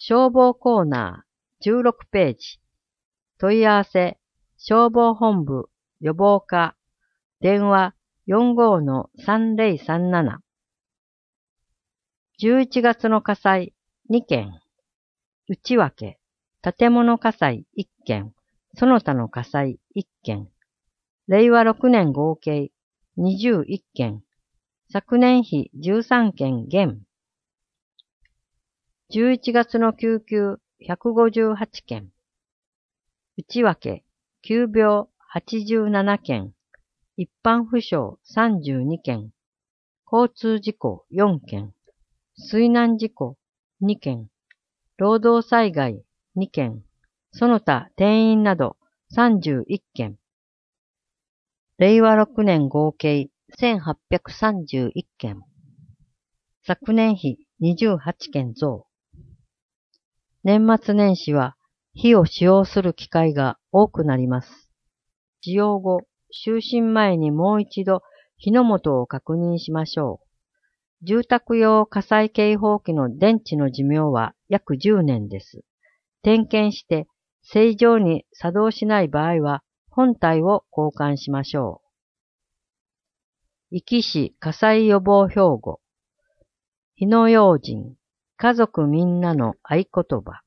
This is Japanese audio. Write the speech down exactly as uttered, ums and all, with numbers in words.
消防コーナーじゅうろくページ。問い合わせ、消防本部予防課、電話 よんごーのさんぜろさんなな。じゅういちがつの火災にけん。内訳、建物火災いっけん、その他の火災いっけん。れいわろくねん合計にじゅういっけん。昨年比じゅうさんけん減。じゅういちがつの救急ひゃくごじゅうはちけん。内訳、急病はちじゅうななけん。一般負傷さんじゅうにけん。交通事故よんけん。水難事故にけん。労働災害にけん。その他転院などさんじゅういっけん。れいわろくねん合計せんはっぴゃくさんじゅういっけん。昨年比にじゅうはちけん増。年末年始は火を使用する機会が多くなります。使用後、就寝前にもう一度火の元を確認しましょう。住宅用火災警報器の電池の寿命は約じゅうねんです。点検して正常に作動しない場合は本体を交換しましょう。壱岐市火災予防標語。火の用心、家族みんなの合言葉。